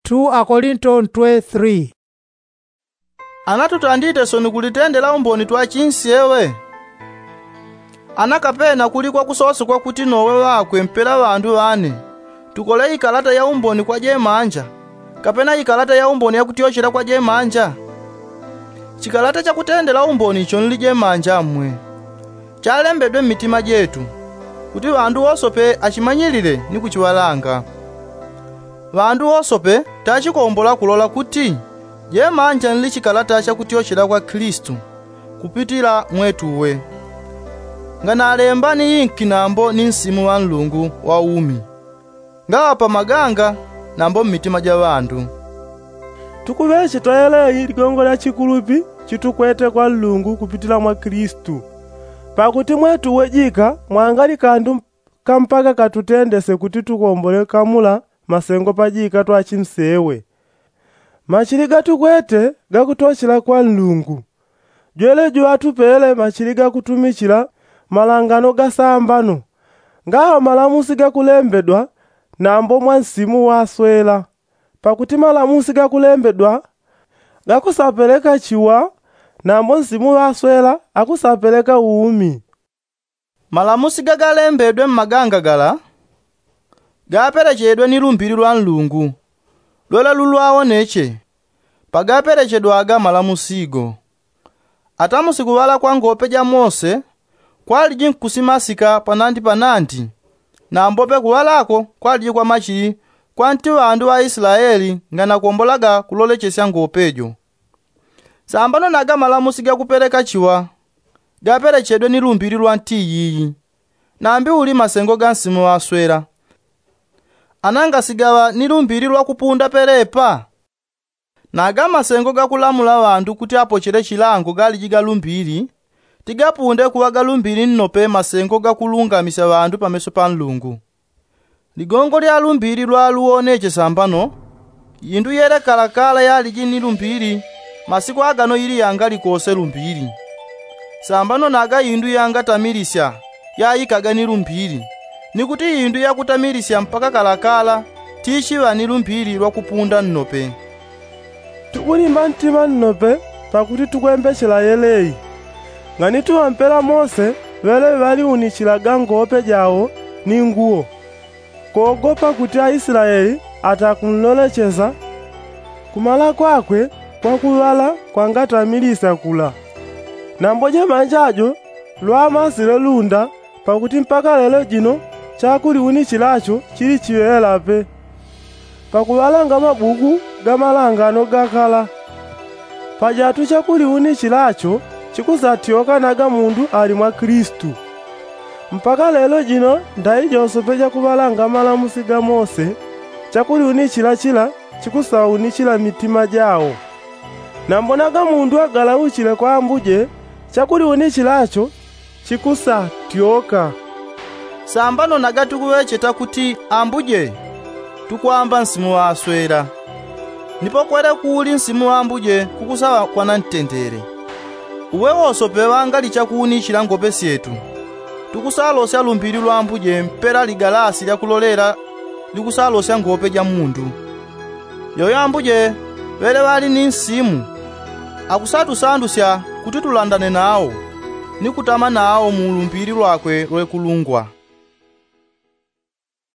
2 Akorinto 3. Anatutandite soni kulitendela umboni twa chinsewe. Anakapena kuli kwa kusoso kwa kuti nowe wakwe mpela bandu bane. Tukole ikalata ya umboni kwa jemanja. Kapena ikalata ya umboni ya kutiochera kwa jemanja. Chikalata cha kutendela umboni icho nili jemanja mwe. Chalembedwe mitima jetu. Kuti bandu osope achimanyilire ni kuchiwalanga. Bandu osope tachikombola kulola kuti jemanja nili chikalata cha kutiochera kwa Kristu kupitila mwetuwe. Ngana alemba ni inki nambo ni nsimu wa nlungu wa umi. Ngapa maganga nambo mitima ja bandu. Tukubeche toyeleyi ligongola chikulupi chitukwete kwa nlungu kupitila mwa Kristu. Pakuti mwetuwe jika mwangali kandu kampaka katutendese kuti tukombole kamula masengo pajika twa chimsewe. Machili gatukwete gakutochila kwa nlungu. Jwele jwa tupele machili gakutumichila malangano gasambano. Ngaho malamusi gakulembedwa nambo mwansimu waswela. Pakuti malamusi gakulembedwa gakusapeleka chiwa nambo nsimu waswela akusapeleka uumi. Malamusi gagalembedwe mmaganga gala gaperechedwe ni lumbiri lwa nlungu lwela lulwawo neche pagaperechedwaga malamusigo. Atamusikuwala kwa ngope ja Mose kwali jinkusimasika panandi nambo kuwalako kwali kwa machili kwa nti bandu wa Israeli ngana kuombolaga kulolechesya ngopejo. Sambano naga malamusi gakupereka chiwa gaperechedwe ni lumbiri lwa ntiyiyi nambi uli masengo ga nsimu waswela. Ananga sigawa ni lumbiri lwa kupunda perepa. Naga masengo gakulamula bandu kuti apochere chilango gali jiga lumbiri tigapunde kuwaga lumbiri nnope masengo gakulungamisa bandu pameso pa nlungu. Ligongo lya lumbiri lwa luoneche sambano yindu yere kalakala yali jini lumbiri masiku agano ili yangali kose lumbiri. Sambano naga yindu yanga tamirisya yayikaga ni lumbiri nikuti yindu yakutamirisya mpaka kalakala tishiwa ni lumbiri lwa kupunda nnope. Tukulimba ntima nnope pakuti tukwembechela yeleyi. Ngani tuwampela Mose wele bali unichilaga ngope jawo ni nguo. Kuogopa kuti Aisraeli atakunlolecheza kumala kwakwe kwa kuwala kwangatamilisa kula. Namboje manjajo lwa masile lunda pakuti mpaka lelo jino chakuli unichilacho chili chiwelape. Pakuwalanga mabuku gamalangano gakala. Pajatu chakuli unichilacho chikusatyoka naga mundu ali mwa Kristu. Mpaka lelo jino ndayi josopeja kubalanga malamusi ga Mose chakuli unichila chikusawunichila mitima jawo. Nambonaga mundu agala uchile kwa ambuje chakuli unichilacho chikusatyoka. Sambano naga tukuwecheta kuti ambuje tukwamba nsimu waswela. Nipo kwere kuuli nsimu ambuje kukusawa kwa nantendere. Uwe osope wangali chakunichila ngope syetu. Tukusalosya lumbiri lwa ambuje mpera ligalasi lya kulolera likusalosya ngope ja mundu. Yoyo ambuje wele wali ni nsimu akusatusandusya kuti tulandane nawo nikutama nawo mu lumbiri lwakwe lwekulungwa.